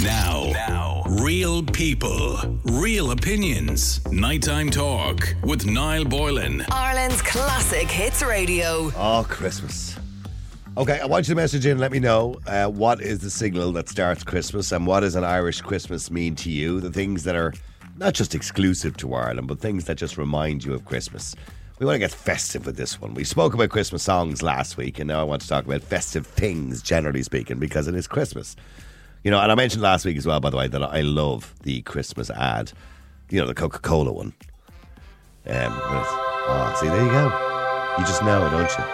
Now, real people, real opinions. Nighttime talk with Niall Boylan. Ireland's classic hits radio. Oh, Christmas. Okay, I want you to message in and let me know what is the signal that starts Christmas and what does an Irish Christmas mean to you? The things that are not just exclusive to Ireland, but things that just remind you of Christmas. We want to get festive with this one. We spoke about Christmas songs last week, and now I want to talk about festive things, generally speaking, because it is Christmas. You know, and I mentioned last week as well, by the way, that I love the Christmas ad. You know, the Coca-Cola one. See, there you go. You just know, don't you?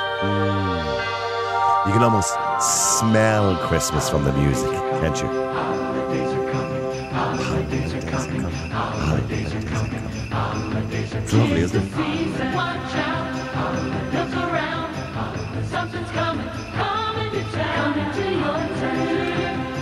You can almost smell Christmas from the music, can't you? Holidays are coming. Holidays are coming. Holidays are coming. Holidays are coming. It's lovely, isn't it? Watch out, look around, something's coming to town, into your town.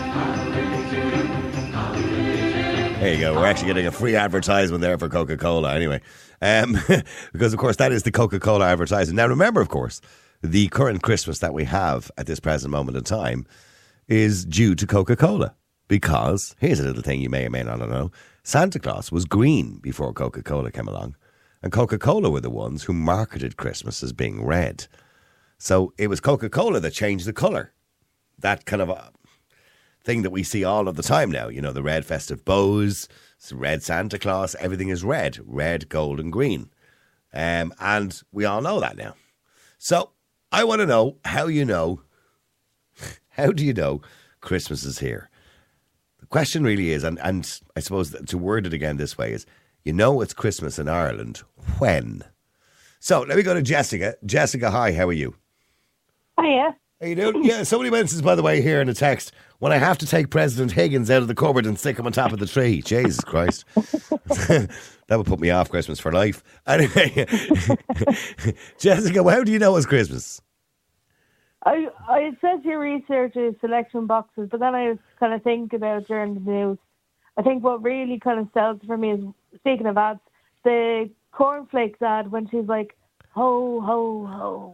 There you go. We're actually getting a free advertisement there for Coca-Cola anyway. Because, of course, that is the Coca-Cola advertising. Now, remember, of course, the current Christmas that we have at this present moment in time is due to Coca-Cola. Because, here's a little thing you may or may not know, Santa Claus was green before Coca-Cola came along. And Coca-Cola were the ones who marketed Christmas as being red. So it was Coca-Cola that changed the colour. That kind of a thing that we see all of the time now. You know, the red festive bows, red Santa Claus, everything is red. Red, gold and green. And we all know that now. So I want to know how do you know Christmas is here? The question really is, and I suppose to word it again this way is, you know it's Christmas in Ireland when? So let me go to Jessica. Jessica, hi, how are you? Hiya. How you doing? Yeah, somebody mentions, by the way, here in a text, when I have to take President Higgins out of the cupboard and stick him on top of the tree. Jesus Christ. That would put me off Christmas for life. Anyway, Jessica, how do you know it's Christmas? I said your research is selection boxes, but then I was kind of thinking about during the news. I think what really kind of sells for me is, speaking of ads, the cornflakes ad when she's like, ho, ho, ho.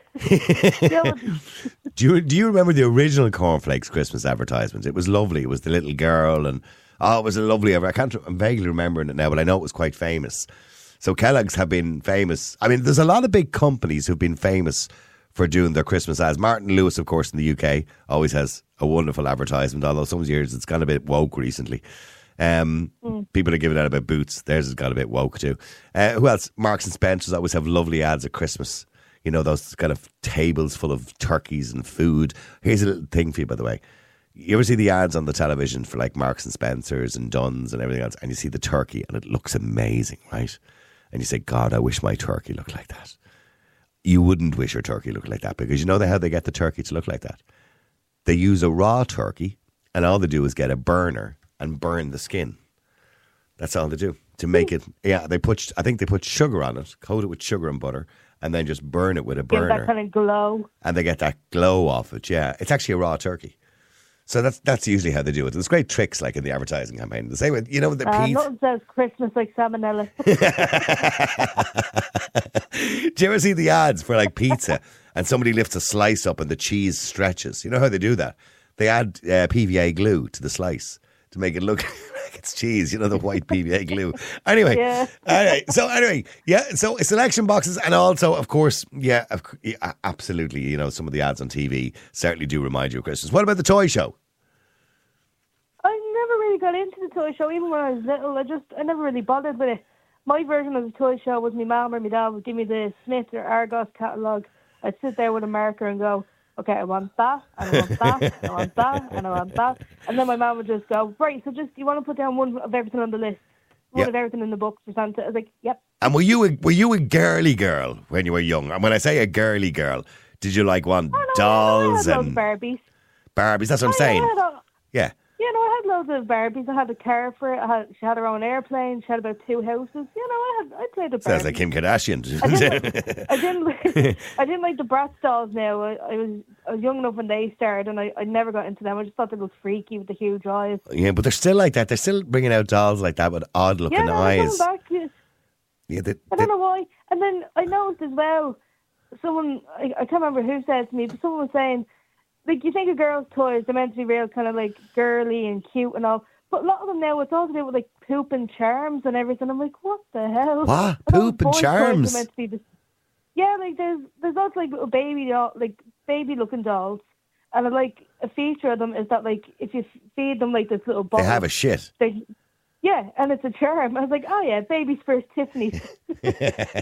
Do you remember the original cornflakes Christmas advertisement? It was lovely. It was the little girl, and it was a lovely. I'm vaguely remembering it now, but I know it was quite famous. So Kellogg's have been famous. I mean, there's a lot of big companies who've been famous for doing their Christmas ads. Martin Lewis, of course, in the UK, always has a wonderful advertisement. Although some years it's gone a bit woke recently. People are giving out about boots. Theirs has got a bit woke too. Who else? Marks and Spencer's always have lovely ads at Christmas. You know, those kind of tables full of turkeys and food. Here's a little thing for you, by the way. You ever see the ads on the television for like Marks and Spencer's and Dunn's and everything else, and you see the turkey and it looks amazing, right? And you say, God, I wish my turkey looked like that. You wouldn't wish your turkey looked like that, because you know how they get the turkey to look like that? They use a raw turkey, and all they do is get a burner and burn the skin. That's all they do to make it. Yeah, I think they put sugar on it, coat it with sugar and butter, and then just burn it with a burner. Give that kind of glow. And they get that glow off it, yeah. It's actually a raw turkey. So that's usually how they do it. There's great tricks like in the advertising campaign. The same with, you know, the pizza. Nothing says Christmas like salmonella. Do you ever see the ads for like pizza and somebody lifts a slice up and the cheese stretches? You know how they do that? They add PVA glue to the slice to make it look like it's cheese, you know, the white PVA glue. Anyway, so selection boxes, and also, of course, absolutely, you know, some of the ads on TV certainly do remind you of Christmas. What about the toy show? I never really got into the toy show, even when I was little. I never really bothered with it. My version of the toy show was my mum or my dad would give me the Smith or Argos catalogue. I'd sit there with a marker and go, okay, I want that, and I want that, and I want that, and I want that. And then my mum would just go, right, so just, you want to put down one of everything on the list? One of everything in the book for Santa? I was like, yep. And were you a girly girl when you were young? And when I say a girly girl, did you like want dolls I had and Barbies? Barbies, that's what I'm saying. Yeah. Yeah, no, I had loads of Barbies. I had a car for it. She had her own airplane. She had about 2 houses. You know, I played with Barbies. Sounds like Kim Kardashian. I didn't like the Bratz dolls now. I was young enough when they started, and I never got into them. I just thought they looked freaky with the huge eyes. Yeah, but they're still like that. They're still bringing out dolls like that with odd looking eyes. Back. I don't know why. And then I noticed as well, someone, I can't remember who said to me, but someone was saying, like you think of girls' toys, they're meant to be real kind of like girly and cute and all. But a lot of them now, it's all to do with like poop and charms and everything. I'm like, what the hell? What? I thought Poop and boys' toys charms? are meant to be this. Yeah, like there's lots like little baby looking dolls, and like a feature of them is that like if you feed them like this little bottle, They have a shit. Yeah, and it's a charm. I was like, oh yeah, baby's first Tiffany's. But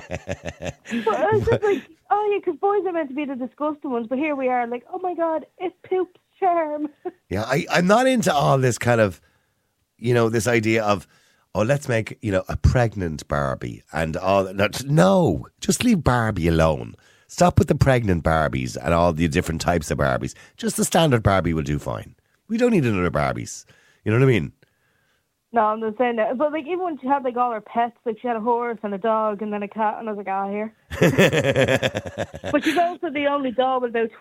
I was just like, oh yeah, because boys are meant to be the disgusting ones, but here we are, like, oh my god, it's poop's charm. Yeah, I'm not into all this kind of, this idea of, oh, let's make, a pregnant Barbie and all that. No, just leave Barbie alone. Stop with the pregnant Barbies and all the different types of Barbies. Just the standard Barbie will do fine. We don't need another Barbies. You know what I mean? No, I'm just saying that. But like even when she had like all her pets, like she had a horse and a dog and then a cat, and I was like, here. But she's also the only dog with about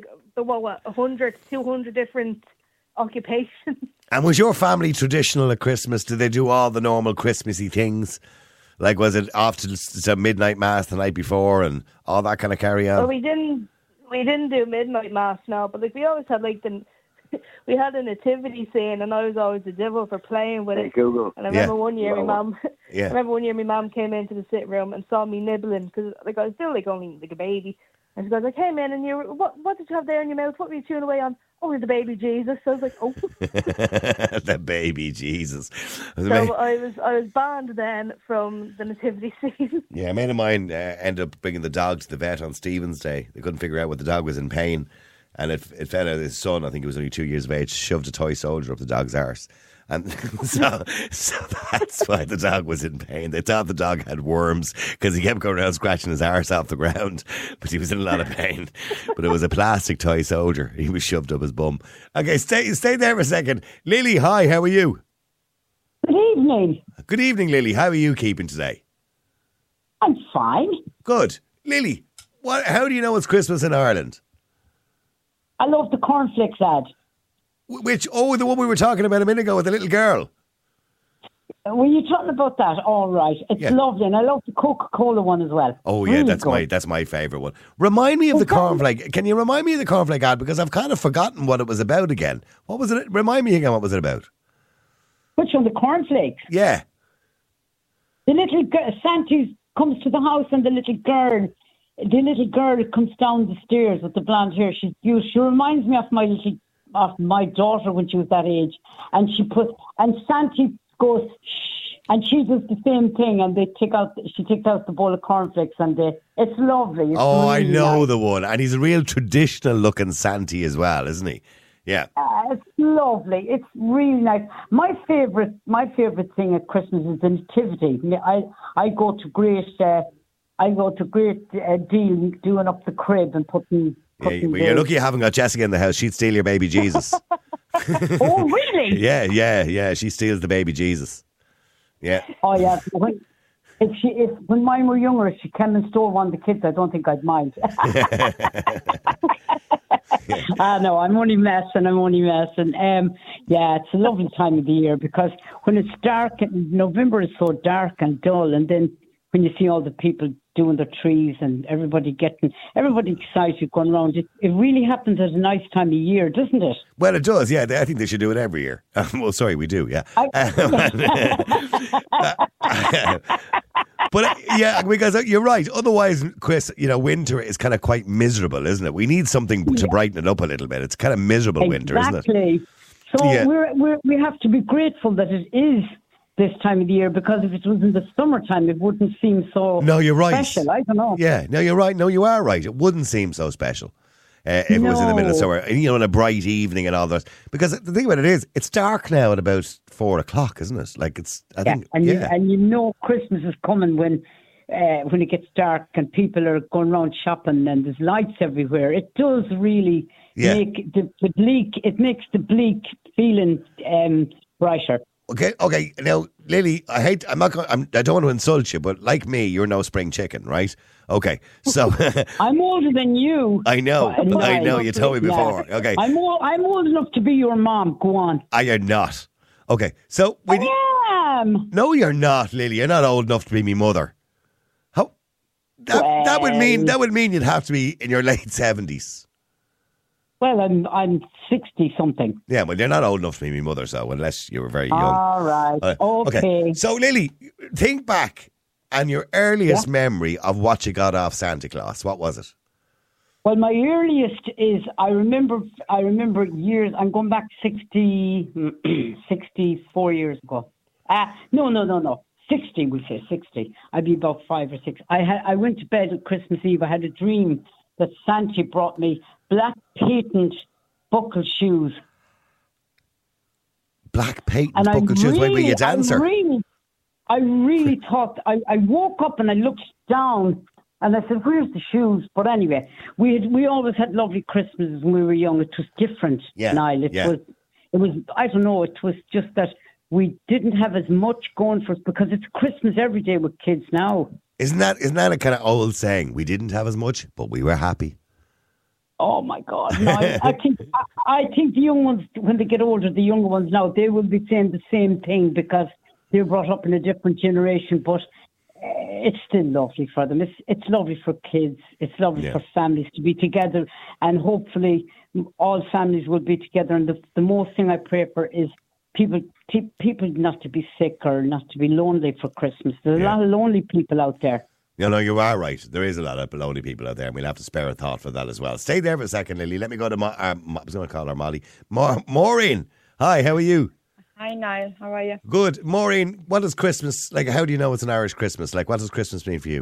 100 to 200 different occupations. And was your family traditional at Christmas? Did they do all the normal Christmassy things? Like, was it off to midnight mass the night before and all that kind of carry on? Well, we didn't do midnight mass, no. But like we always had like we had a nativity scene, and I was always the devil for playing with it. Google. And I remember one year Yeah. my mum came into the sitting room and saw me nibbling because like I was still like only like a baby, and she goes like, "Hey man, and what did you have there in your mouth? What were you chewing away on?" "Oh, the baby Jesus." So I was like, "Oh." The baby Jesus. So I was banned then from the nativity scene. Yeah, a mate of mine ended up bringing the dog to the vet on Stephen's Day. They couldn't figure out what the dog was in pain. And it found out his son, I think he was only 2 years of age, shoved a toy soldier up the dog's arse. And so that's why the dog was in pain. They thought the dog had worms because he kept going around scratching his arse off the ground, but he was in a lot of pain. But it was a plastic toy soldier. He was shoved up his bum. Okay, stay there for a second. Lily, hi, how are you? Good evening. Good evening, Lily. How are you keeping today? I'm fine. Good. Lily, how do you know it's Christmas in Ireland? I love the cornflakes ad. Which? Oh, the one we were talking about a minute ago with the little girl. Were you talking about that? All right. It's lovely. And I love the Coca-Cola one as well. Oh, yeah, really that's my favourite one. Remind me of the cornflake. Can you remind me of the cornflake ad? Because I've kind of forgotten what it was about again. What was it? Remind me again, what was it about? Which one? The cornflakes? Yeah. The little girl, Santa comes to the house and the little girl comes down the stairs with the blonde hair. She reminds me of my daughter when she was that age. And Santa goes, shh, and she does the same thing, and she takes out the bowl of cornflakes, and it's lovely. It's really I know nice. the one. And he's a real traditional looking Santa as well, isn't he? Yeah. It's lovely. It's really nice. My favourite thing at Christmas is the nativity. I go to great deal doing up the crib and putting But you're lucky you haven't got Jessica in the house. She'd steal your baby Jesus. Oh, really? Yeah. She steals the baby Jesus. Yeah. Oh, yeah. When mine were younger, if she came and stole one of the kids, I don't think I'd mind. No, I'm only messing. Yeah, it's a lovely time of the year because when it's dark, November is so dark and dull, and then when you see all the people doing their trees and everybody excited going around, it really happens at a nice time of year, doesn't it? Well, it does, yeah. I think they should do it every year. Well, sorry, we do, yeah. But yeah, because you're right. Otherwise, Chris, winter is kind of quite miserable, isn't it? We need something to brighten it up a little bit. It's kind of miserable winter, isn't it? Exactly. So we have to be grateful that it is this time of the year, because if it was in the summertime, it wouldn't seem so No, you're right. special. I don't know. Yeah, no, you're right. No, you are right. It wouldn't seem so special if it was in the middle of summer, and, on a bright evening and all that. Because the thing about it is, it's dark now at about 4 o'clock, isn't it? Like and Christmas is coming when it gets dark and people are going around shopping and there's lights everywhere. It does really make the bleak feeling brighter. Okay. Now, Lily, I don't want to insult you, but like me, you're no spring chicken, right? Okay, so I'm older than you. I know. You told me before. Yeah. Okay, I'm old enough to be your mom. Go on. You're not. Okay, so I am. No, you're not, Lily. You're not old enough to be me mother. How? That would mean you'd have to be in your late 70s. Well, I'm 60 something. Yeah, well, you're not old enough to be my mother, so unless you were very young. All right. Okay. So, Lily, think back on your earliest memory of what you got off Santa Claus. What was it? Well, my earliest is I remember years. I'm going back 64 years ago. No. 60, we say 60. I'd be about 5 or 6. I went to bed at Christmas Eve. I had a dream that Santa brought me black patent buckle shoes. Black patent buckle shoes? Wait, were you a dancer? I really thought, I woke up and I looked down and I said, where's the shoes? But anyway, we always had lovely Christmases when we were young. It was different, Niall. It was, I don't know, it was just that we didn't have as much going for us because it's Christmas every day with kids now. Isn't that a kind of old saying? We didn't have as much, but we were happy. Oh my God! No, I think the young ones, when they get older, the younger ones now, they will be saying the same thing because they're brought up in a different generation. But it's still lovely for them. It's lovely for kids. It's lovely for families to be together, and hopefully all families will be together. And the most thing I pray for is people not to be sick or not to be lonely for Christmas. There's a lot of lonely people out there. You know, you are right. There is a lot of lonely people out there, and we'll have to spare a thought for that as well. Stay there for a second, Lily. Let me go to I was going to call her Molly. Maureen, hi, how are you? Hi, Niall. How are you? Good. Maureen, what is Christmas, like, how do you know it's an Irish Christmas? Like, what does Christmas mean for you?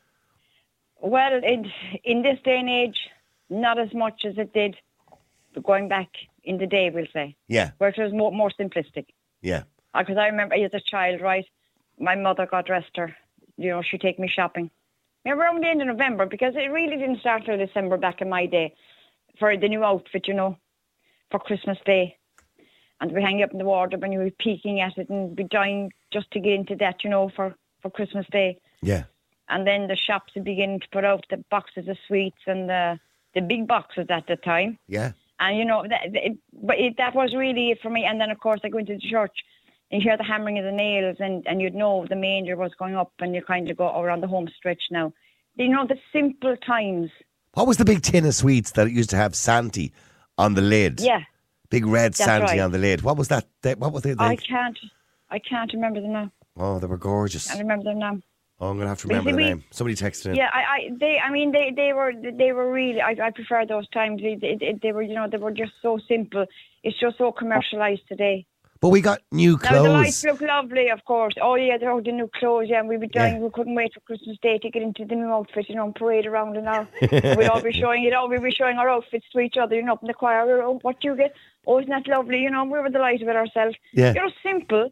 Well, in this day and age, not as much as it did going back in the day, we'll say. Yeah. Where it was more simplistic. Yeah. Because I remember as a child, right, my mother got dressed her. You know, she'd take me shopping. Around the end of November, because it really didn't start till December back in my day for the new outfit, you know, for Christmas Day. And we'd hang it up in the wardrobe and you'd be peeking at it and be dying just to get into that, you know, for Christmas Day. Yeah. And then the shops would begin to put out the boxes of sweets and the big boxes at the time. Yeah. And, you know, that was really it for me. And then, of course, I go into the church and you hear the hammering of the nails and you'd know the manger was going up and you kind of go around the home stretch now. You know, the simple times. What was the big tin of sweets that used to have Santy on the lid? Yeah. Big red Santy right. on the lid. What was that? What was they? I can't remember them now. Oh, they were gorgeous. I remember them now. Oh, I'm going to have to remember the name. Somebody texted in. Yeah, they were really, I prefer those times. They were, you know, they were just so simple. It's just so commercialised today. But we got new clothes. Now, the lights look lovely, of course. Oh, yeah, the new clothes, yeah. And we'd be dying. We couldn't wait for Christmas Day to get into the new outfit, you know, and parade around and all. We'd all be showing it all. We'd be showing our outfits to each other, you know, up in the choir. Oh, what do you get? Oh, isn't that lovely? You know, we were delighted with ourselves. Yeah. You know, simple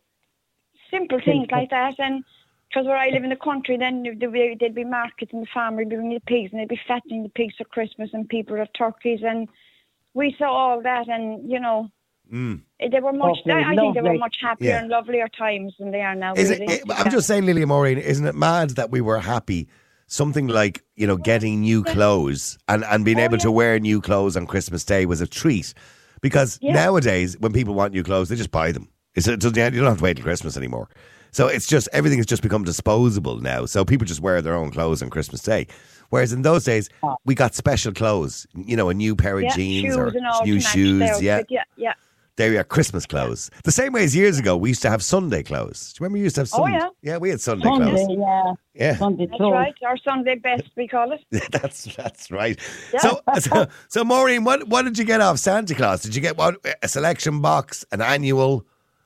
things like that. And because where I live in the country, then there'd be markets and the farmer would be bringing the pigs and they'd be fattening the pigs for Christmas and people have turkeys. And we saw all that and, you know, they were much. I think they were much happier and lovelier times than they are now. I'm just saying, Lily Maureen, isn't it mad that we were happy? Something like, you know, getting new clothes and being able to wear new clothes on Christmas Day was a treat. Because nowadays, when people want new clothes, they just buy them. You don't have to wait till Christmas anymore. So it's just, everything has just become disposable now. So people just wear their own clothes on Christmas Day. Whereas in those days, we got special clothes, you know, a new pair of jeans or new shoes. Yeah. There you are, Christmas clothes. The same way as years ago, we used to have Sunday clothes. Do you remember we used to have Sunday? Oh, yeah. Yeah, we had Sunday clothes. Yeah. Sunday that's right. Our Sunday best, we call it. That's right. Yeah. So Maureen, what did you get off Santa Claus? Did you get a selection box, an annual?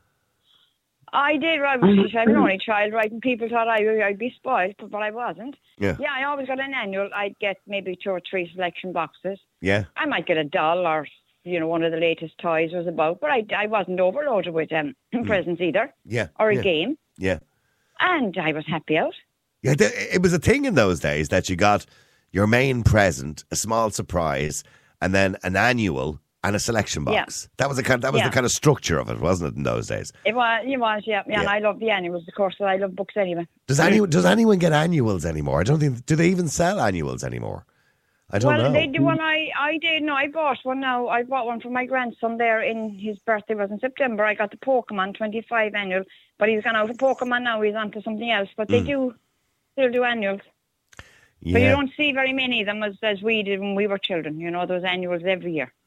I did. I'm an only child, right? And people thought I'd be spoiled, but I wasn't. Yeah. Yeah, I always got an annual. I'd get maybe 2 or 3 selection boxes. Yeah. I might get a doll or, you know, one of the latest toys was about, but I wasn't overloaded with presents either. Yeah. Or a game. Yeah. And I was happy out. Yeah, it was a thing in those days that you got your main present, a small surprise, and then an annual and a selection box. That was the kind of structure of it, wasn't it, in those days? It was, yeah. And I love the annuals, of course, and I love books anyway. Does anyone get annuals anymore? I don't think. Do they even sell annuals anymore? I don't know. Well, they do one. I did. No, I bought one now. I bought one for my grandson there. In his birthday was in September. I got the Pokemon 25 annual, but he's gone out of Pokemon now. He's on to something else. But they still do annuals. Yeah. But you don't see very many of them as we did when we were children. You know, those annuals every year.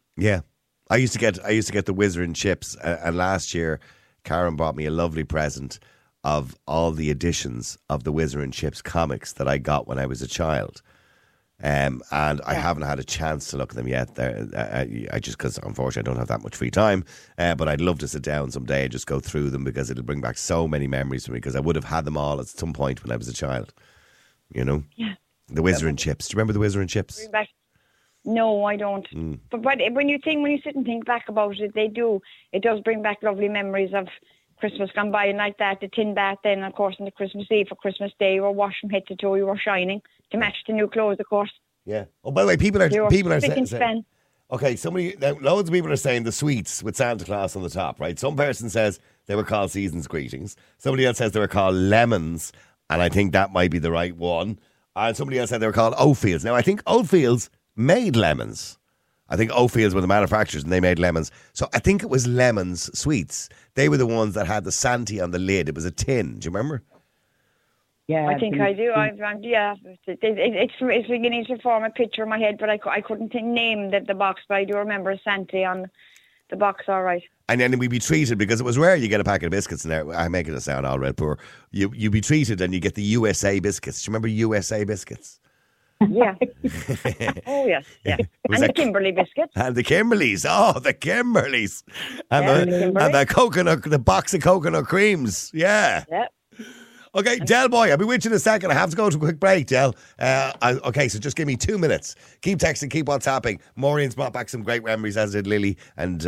Yeah. I used to get the Whizzer and chips, and last year Karen bought me a lovely present of all the editions of the Whizzer and Chips comics that I got when I was a child. And I haven't had a chance to look at them yet. I just, because unfortunately I don't have that much free time. But I'd love to sit down someday and just go through them, because it'll bring back so many memories for me, because I would have had them all at some point when I was a child. You know? Yeah. The Whizzer and Chips. Do you remember the Whizzer and Chips? Bring back. No, I don't. But when you sit and think back about it, it does bring back lovely memories of Christmas gone by and like that. The tin bath, then of course on the Christmas Eve for Christmas Day, you were washed from head to toe, you were shining to match the new clothes, of course. Yeah. Oh, by the way, people are saying. Okay, loads of people are saying the sweets with Santa Claus on the top, right? Some person says they were called season's greetings. Somebody else says they were called lemons, and I think that might be the right one. And somebody else said they were called Oatfields. Now, I think Oatfields made lemons. I think Oatfields were the manufacturers and they made lemons. So I think it was Lemons Sweets. They were the ones that had the Santy on the lid. It was a tin. Do you remember? Yeah, I think I do. It's beginning to form a picture in my head, but I couldn't name the box, but I do remember Santy on the box, all right. And then we'd be treated, because it was rare you get a packet of biscuits in there. I'm making it sound all red poor. You'd be treated and you get the USA biscuits. Do you remember USA biscuits? Yeah. Oh, yes. Yeah. And the Kimberley biscuits. And the Kimberleys. Oh, the Kimberleys. And the coconut, the box of coconut creams. Yeah. Yeah. Okay, Del boy, I'll be with you in a second. I have to go to a quick break, Del. Okay, so just give me 2 minutes. Keep texting, keep WhatsApping. Maureen's brought back some great memories, as did Lily. And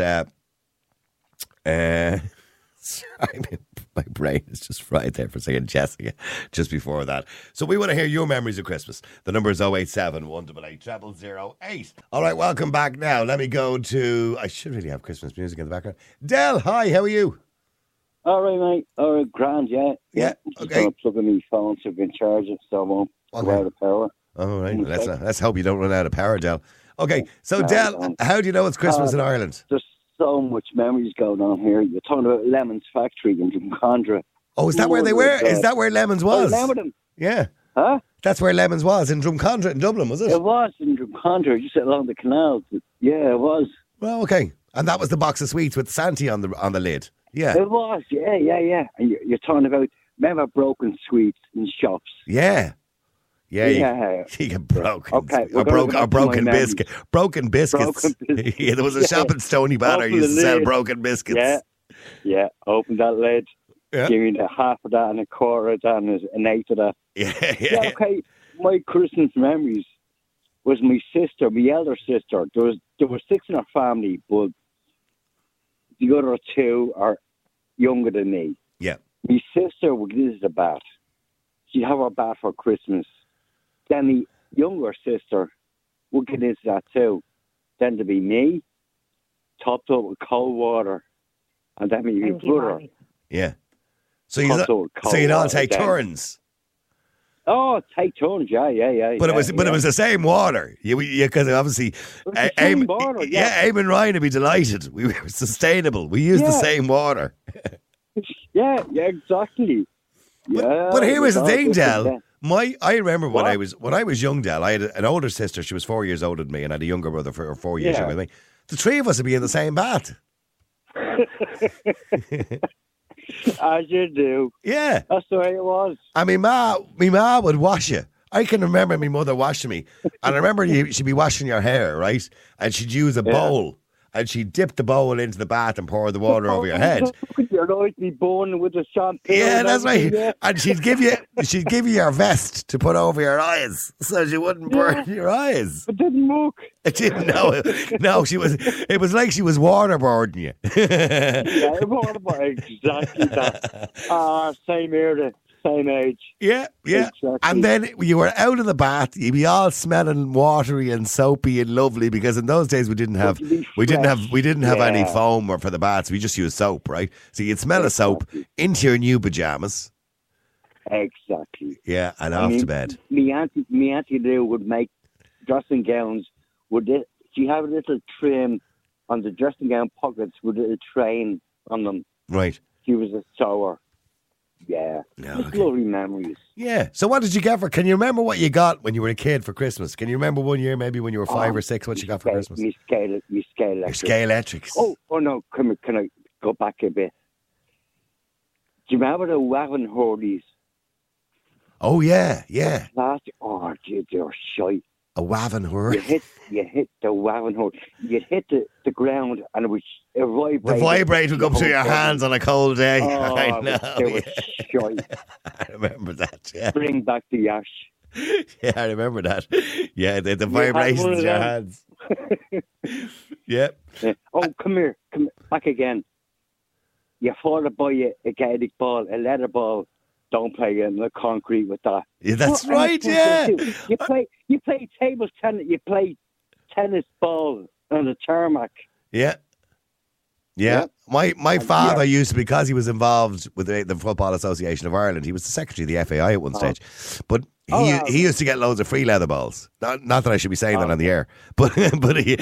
sorry, my brain is just fried there for saying Jessica just before that. So we want to hear your memories of Christmas. The number is 087 188 0008. All right, welcome back now. Let me go to... I should really have Christmas music in the background. Del, hi, how are you? All right, mate. All right, grand, yeah. Yeah, Just okay. going to plug in my phone to be in charge of, so I won't go out of power. All right, let's hope you don't run out of power, Del. Okay, so Del, how do you know it's Christmas in Ireland? There's so much memories going on here. You're talking about Lemon's factory in Drumcondra. Oh, is that where they were? Is that where Lemons was? I remember them. Yeah. Huh? That's where Lemons was, in Drumcondra in Dublin, was it? It was in Drumcondra, just along the canal. Yeah, it was. Well, okay. And that was the box of sweets with Santy on the lid. Yeah. It was, yeah. And you're talking about, remember broken sweets in shops? Yeah. Yeah. You get broken. Okay. Or broken biscuit. Broken biscuits. Yeah, there was a shop in Stony Banner who used to sell broken biscuits. Yeah. Open that lid. Yeah. Give me half of that and a quarter of that and an eighth of that. Yeah. Okay. My Christmas memories was my sister, my elder sister. There were 6 in our family, but the other 2 are younger than me. Yeah. My sister would get us a bath. She'd have her bath for Christmas. Then the younger sister would get into that too. Then there'd be me, topped up with cold water, and then my brother. Yeah. So you'd all take turns. Oh, take turns, yeah. But it was the same water. Because obviously, Aim and Ryan would be delighted. We were sustainable. We used the same water. yeah, exactly. But here was the thing, Del. I remember when I was young, Del. I had an older sister. She was 4 years older than me, and I had a younger brother for 4 years younger than me. The 3 of us would be in the same bath. As you do. Yeah. That's the way it was. And my ma would wash you. I can remember my mother washing me. And I remember she'd be washing your hair, right? And she'd use a bowl. And she'd dip the bowl into the bath and pour the water over your head. You're going to be born with a shampoo. Yeah, that's right. Yeah. And she'd give you your vest to put over your eyes so she wouldn't burn your eyes. It didn't work. It didn't. No, it was like she was waterboarding you. Yeah, waterboarding, exactly that. Same era. Same age. Yeah. Exactly. And then you were out of the bath, you'd be all smelling watery and soapy and lovely, because in those days we didn't have any foam for the baths. We just used soap, right? So you'd smell of soap into your new pajamas. Exactly. Yeah, and off to bed. Me auntie there would make dressing gowns. She have a little trim on the dressing gown pockets with a little train on them. Right. She was a sewer. Yeah. No, Just lovely memories. Yeah. So what did you get for? Can you remember what you got when you were a kid for Christmas? Can you remember one year, maybe when you were 5 or 6, what you got for Christmas? Me scale Your electric. Scale Electrics. Oh no! Can I go back a bit? Do you remember the wagon hurleys? Oh yeah, yeah. Plastic. Oh, dude, they're shite. A Waven Hurley. You hit the wagon hurley. You'd hit the ground, and it vibrated. The vibrate would go up to your hands on a cold day. Oh, I know. They were shite. I remember that. Yeah. Bring back the ash. Yeah, I remember that. Yeah, the had vibrations one in of your them. hands. Yep. Yeah. Oh, come here, back again. You fall to buy a Gaelic ball, a leather ball. Don't play in the concrete with that. Yeah, that's What right. else Yeah. do you do? You play table tennis. You play tennis ball on the tarmac. Yeah. Yeah. My father used to, because he was involved with the Football Association of Ireland, he was the secretary of the FAI at one stage. But he used to get loads of free leather balls. Not that I should be saying that on the air, but he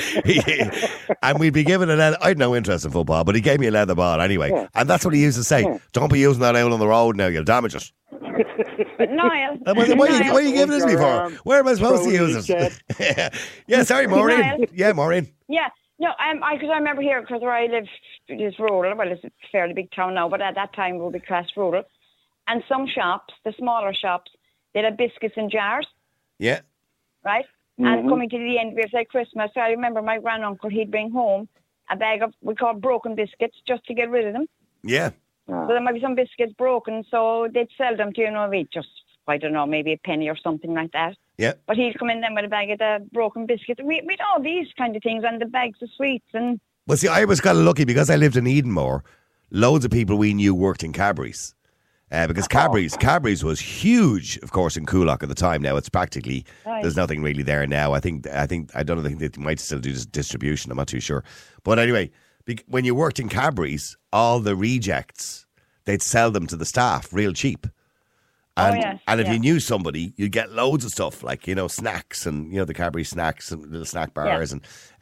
and we'd be given a leather. I had no interest in football, but he gave me a leather ball anyway. Yeah. And that's what he used to say. Yeah. Don't be using that out on the road now, you'll damage it. But Niall, What are you giving this me for? Where am I supposed to use it? Yeah, sorry, Maureen. Niall. Yeah, Maureen. Yeah, no, because I remember here, because where I live is rural. Well, it's a fairly big town now, but at that time it would be classed rural. And some shops, the smaller shops, they'd have biscuits in jars, Yeah. right? And coming to the end, it was like Christmas. So I remember my granduncle, he'd bring home a bag of, we call broken biscuits, just to get rid of them. Yeah. So there might be some biscuits broken, so they'd sell them to, I don't know, maybe a penny or something like that. Yeah. But he'd come in then with a bag of the broken biscuits. We'd all these kind of things, and the bags of sweets. And Well, see, I was kind of lucky because I lived in Edenmore. Loads of people we knew worked in Cadbury's. Because Cadbury's was huge, of course, in Coolock at the time. Now it's practically there's nothing really there now. I think I don't think they might still do distribution. I'm not too sure. But anyway, when you worked in Cadbury's, all the rejects they'd sell them to the staff real cheap. And if you knew somebody, you'd get loads of stuff like, snacks and, the Cadbury snacks and little snack bars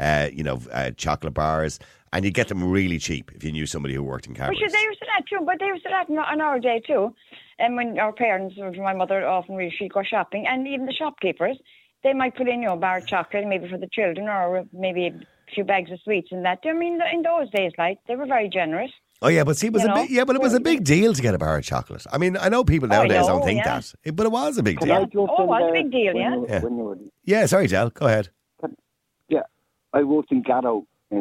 and, chocolate bars. And you'd get them really cheap if you knew somebody who worked in Cadbury's. Which they used to that too, but they used to that on our day too. And when our parents, my mother often she'd go shopping, and even the shopkeepers, they might put in, a bar of chocolate maybe for the children, or maybe a few bags of sweets and that. I mean, in those days, they were very generous. Oh yeah, but see, it was a big deal to get a bar of chocolate. I mean, I know people nowadays don't think that, but it was a big deal. It was a big deal, yeah. Yeah, sorry, Del, go ahead. Yeah, I worked in Gatto in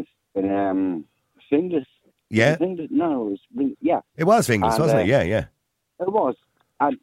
Finglas. Yeah. No, it was It was Finglas, wasn't it? Yeah. It was, and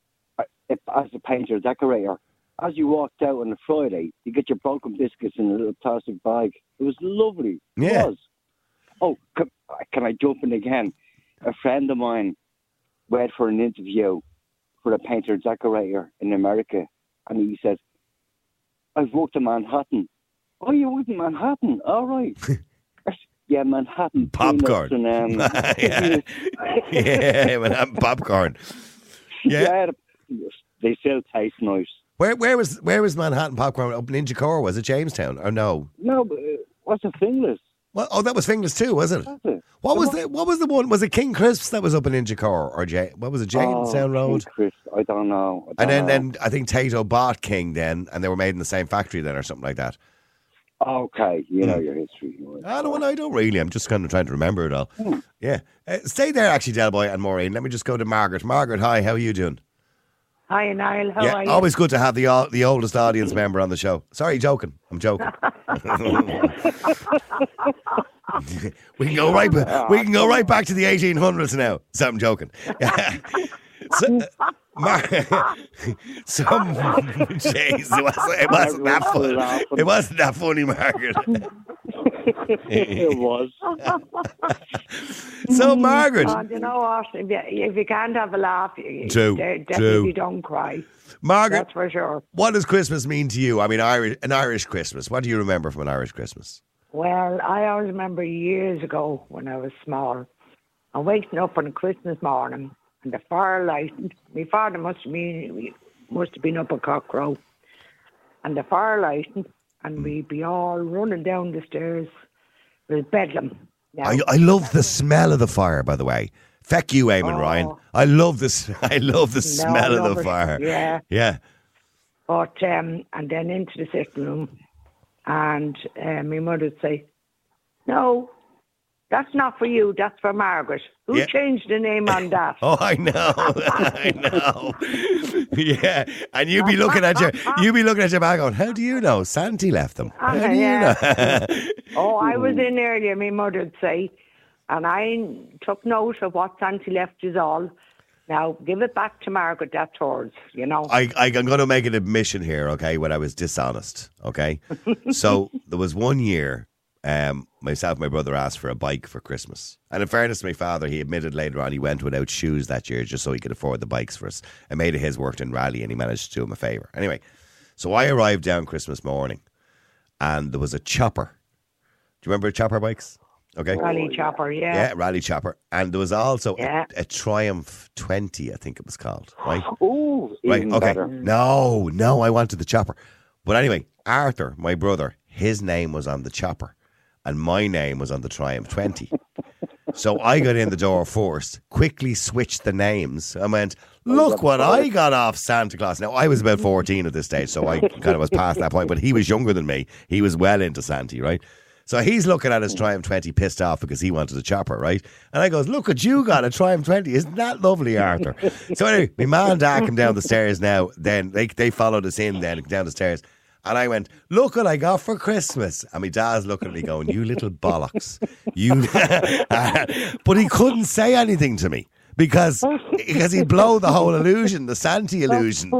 as a painter decorator, as you walked out on a Friday, you get your broken biscuits in a little plastic bag. It was lovely. Yeah. It was. Oh, can I jump in again? A friend of mine went for an interview for a painter decorator in America, and he said, "I've worked in Manhattan." "Oh, you worked in Manhattan? All right." Yeah, Manhattan popcorn. And, Manhattan popcorn. Yeah, they still taste nice. Where was Manhattan popcorn? Up in Inchicore? Was it Jamestown or no? No, but what's a Finglas? Well, that was Finglas too, was it? What was the one? Was it King Crisps that was up in Inchicore, or what was it, Jamestown Road? King Crisps, I don't know. Then I think Tato bought King then, and they were made in the same factory then, or something like that. Okay, you know your history. I don't really. I'm just kind of trying to remember it all. Yeah. Stay there, actually, Del Boy and Maureen. Let me just go to Margaret. Margaret, hi, how are you doing? Hi, Niall. How are you? Always good to have the oldest audience member on the show. Sorry, joking. I'm joking. We can go right back to the 1800s now. So I'm joking. Jeez, it wasn't that funny. It wasn't that funny, Margaret. It was. So, Margaret. You know what? If you can't have a laugh, you True. don't cry. Margaret, that's for sure. What does Christmas mean to you? I mean, an Irish Christmas. What do you remember from an Irish Christmas? Well, I always remember years ago when I was small, I'm waking up on a Christmas morning and the fire lighting. My father must have been up at Cockrow, and the fire lighting, and we'd be all running down the stairs with bedlam. I love the smell of the fire, by the way. Feck you, Eamon Ryan. I love this. I love the smell of the it. fire. Yeah. Yeah. But, and then into the sitting room, and my mother would say, no, that's not for you, that's for Margaret. Who changed the name on that? Oh, I know. I know. Yeah. And you'd be looking at your bag going, how do you know? Santi left them. How do you know? Oh, I was in earlier, my mother would say, and I took note of what Santi left is all. Now, give it back to Margaret, that's hers, you know. I'm going to make an admission here, okay, when I was dishonest, okay? So there was one year, myself and my brother asked for a bike for Christmas. And in fairness to my father, he admitted later on he went without shoes that year just so he could afford the bikes for us. A mate of his worked in Raleigh and he managed to do him a favour. Anyway, so I arrived down Christmas morning and there was a chopper. Do you remember chopper bikes? Okay. Rally chopper, yeah. Yeah, rally chopper. And there was also a Triumph 20, I think it was called, right? Oh, right, even okay. better. No, I wanted the chopper. But anyway, Arthur, my brother, his name was on the chopper and my name was on the Triumph 20. So I got in the door first, quickly switched the names and went, look what I got off Santa Claus. Now, I was about 14 at this stage, so I kind of was past that point, but he was younger than me. He was well into Santa, right? So he's looking at his Triumph 20 pissed off because he wanted a chopper, right? And I goes, look what you got, a Triumph 20. Isn't that lovely, Arthur? So anyway, my mum and dad come down the stairs now. Then they followed us in then down the stairs. And I went, look what I got for Christmas. And my dad's looking at me going, you little bollocks. You. But he couldn't say anything to me. Because he'd blow the whole illusion, the Santa illusion.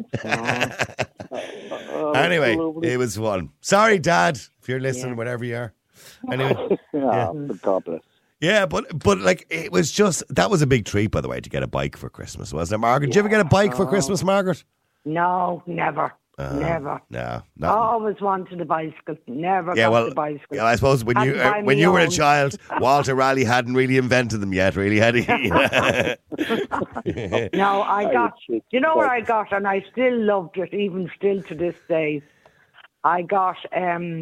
Anyway, it was fun. Sorry, Dad, if you're listening, whatever you are. Anyway, God bless. Yeah, but like it was just that was a big treat, by the way, to get a bike for Christmas, wasn't it, Margaret? Did you ever get a bike for Christmas, Margaret? No, never. Never. No. Always wanted a bicycle. Never got a bicycle. Yeah, I suppose when you were a child, Walter Raleigh hadn't really invented them yet, really, had he? No, I got. You know what I got, and I still loved it, even still to this day. I got a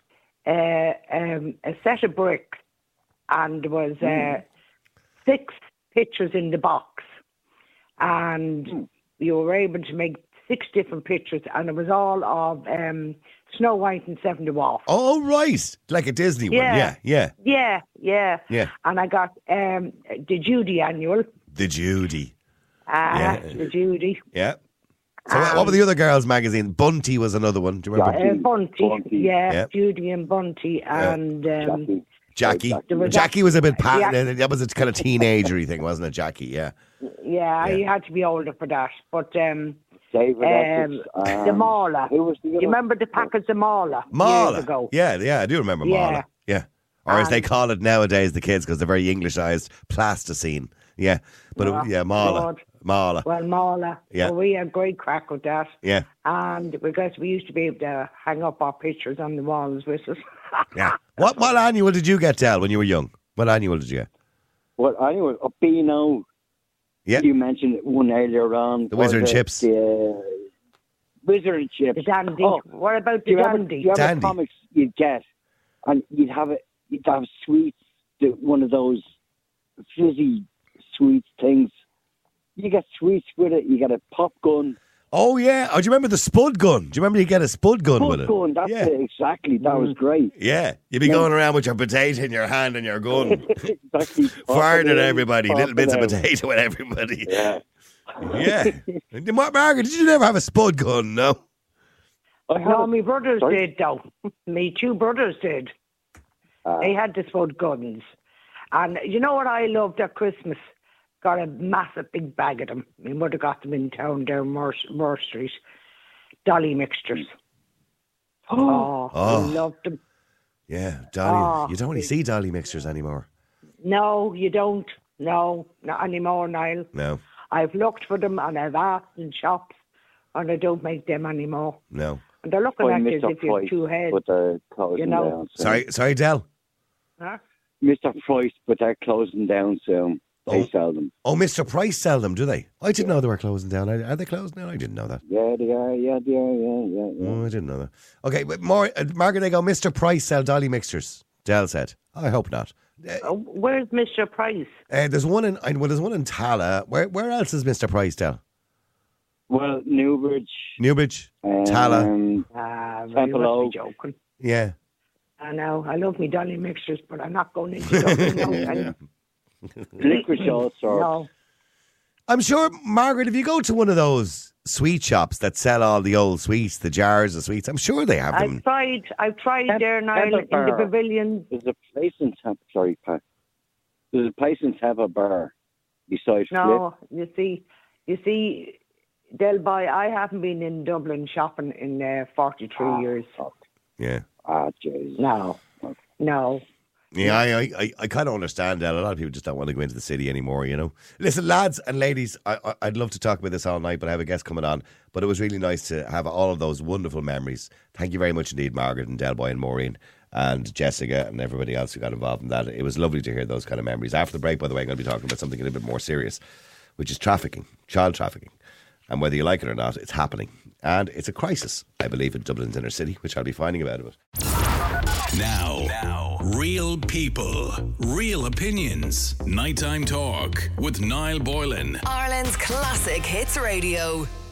set of bricks, and there was 6 pictures in the box, and you were able to make 6 different pictures, and it was all of Snow White and 7 Dwarfs. Oh, right. Like a Disney one. Yeah. And I got the Judy annual. The Judy. The Judy. Yeah. So what were the other girls' magazine? Bunty was another one. Do you remember? Bunty. Yeah, Judy and Bunty and Jackie. Jackie was a bit that was a kind of teenagery thing, wasn't it, Jackie? Yeah. Yeah, you had to be older for that. But David the Mala. Who was the other? You remember the packets of Mala? Mala. Years ago? Yeah, I do remember Mala. Yeah. Or as they call it nowadays, the kids, because they're very Englishized, plasticine. Yeah. But Mala. Mala. Well, Mala. Yeah. So we had great crack with that. Yeah. And because we used to be able to hang up our pictures on the walls with us. Yeah. What annual did you get, Del, when you were young? What annual did you get? What annual? Beano. Yeah. You mentioned one earlier on. The Wizard and Chips. The Wizard and Chips. The Dandy. Oh, what about the Dandy? Do you have comics you'd get, and you'd have sweets, one of those fizzy sweets things. You get sweets with it. You get a pop gun. Oh, yeah. Oh, do you remember the Spud gun? Do you remember you get a Spud gun with it? Spud gun, that's it, exactly. That was great. Yeah. You'd be going around with your potato in your hand and your gun. Exactly. Firing at everybody. Little bits of potato at everybody. Yeah. Yeah. Margaret, did you never have a Spud gun? No. No, my brothers did, though. Me 2 brothers did. They had the Spud guns. And you know what I loved at Christmas? Got a massive big bag of them. My mother got them in town down Moore Street. Dolly mixtures. I loved them. Yeah, Dolly. You don't really see Dolly mixtures anymore. No, you don't. No, not anymore, Niall. No. I've looked for them and I've asked in shops and I don't make them anymore. No. And they're looking at you as if you're 2 heads. But they're closing down soon. Sorry, Del. Huh? Mr. Price, but they're closing down soon. They sell them. Oh, Mr. Price sell them, do they? I didn't know they were closing down. Are they closing down? I didn't know that. Yeah, they are. Yeah. Oh, I didn't know that. Okay, but Margaret, they go, Mr. Price sell Dolly mixtures. Del said. I hope not. Where's Mr. Price? There's one in Tala. Where else is Mr. Price, Del? Well, Newbridge, Tala. You Temple must Oak. be joking. Yeah. I know. I love me Dolly mixtures, but I'm not going into Dublin. Licorice all sorts. No. I'm sure, Margaret, if you go to one of those sweet shops that sell all the old sweets, the jars of sweets, I'm sure they have them. I've tried there, Niall, in the pavilion. There's a place in Tampa. Sorry, Pat. There's a place in Tampa Bar beside No, you see, Del Boy, I haven't been in Dublin shopping in 43 years. Yeah. Ah, jeez. No. Yeah, I kind of understand that. A lot of people just don't want to go into the city anymore, you know. Listen, lads and ladies, I'd love to talk about this all night, but I have a guest coming on. But it was really nice to have all of those wonderful memories. Thank you very much indeed, Margaret and Delboy and Maureen and Jessica and everybody else who got involved in that. It was lovely to hear those kind of memories. After the break, by the way, I'm going to be talking about something a little bit more serious, which is trafficking, child trafficking. And whether you like it or not, it's happening. And it's a crisis, I believe, in Dublin's inner city, which I'll be finding about it. Now, real people, real opinions. Nighttime Talk with Niall Boylan. Ireland's classic hits radio.